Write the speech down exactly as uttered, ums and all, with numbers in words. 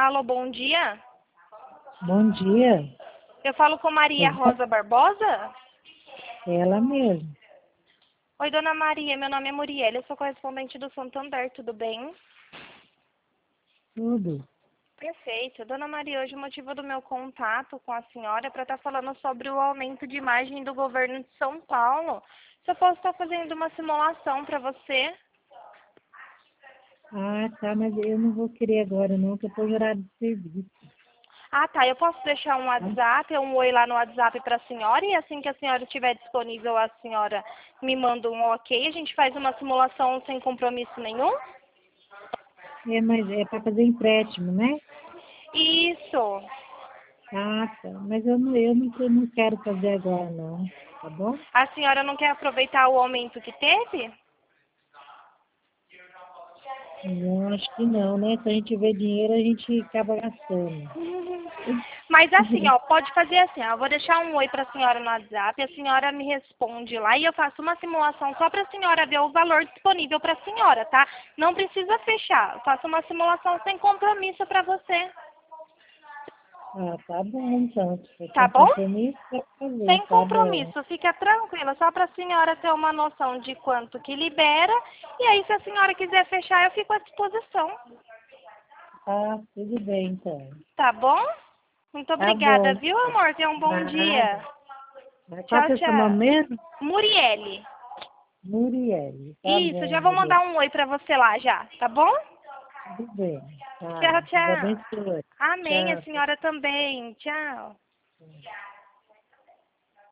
Alô, bom dia. Bom dia. Eu falo com Maria Rosa Barbosa? Ela mesmo. Oi, dona Maria, meu nome é Muriel, eu sou correspondente do Santander, tudo bem? Tudo. Perfeito. Dona Maria, hoje o motivo do meu contato com a senhora é para estar falando sobre o aumento de imagem do governo de São Paulo. Se eu posso estar fazendo uma simulação para você? Ah, tá, mas eu não vou querer agora não, que eu estou em horário de serviço. Ah, tá. Eu posso deixar um Tá? WhatsApp, um oi lá no WhatsApp para a senhora e assim que a senhora estiver disponível, a senhora me manda um ok. A gente faz uma simulação sem compromisso nenhum? É, mas é para fazer empréstimo, né? Isso. Ah, tá. Mas eu não, eu não, eu não quero fazer agora não, tá bom? A senhora não quer aproveitar o aumento que teve? Não, acho que não, né? Se a gente vê dinheiro, a gente acaba gastando. Mas assim, ó, pode fazer assim, ó, eu vou deixar um oi para a senhora no WhatsApp, a senhora me responde lá e eu faço uma simulação só para a senhora ver o valor disponível para a senhora, tá? Não precisa fechar, eu faço uma simulação sem compromisso para você, Ah, tá bom, então. Se for tá sem bom? compromisso, pode fazer, Sem tá bom. compromisso, fica tranquila, só para a senhora ter uma noção de quanto que libera e aí se a senhora quiser fechar eu fico à disposição, Ah, tudo bem, então. tá bom? Muito Tá obrigada, bom. viu amor? Tenha um bom dia. Nada. Mas qual Tchau, que é o seu nome tchau. mesmo? Muriele. Muriel. Tá Isso, bom, já vou Muriel. mandar um oi pra você lá já, tá bom? Tudo bem. Tá. Tchau, Deus tchau. abençoe. Amém, a Tchau. senhora também. Tchau.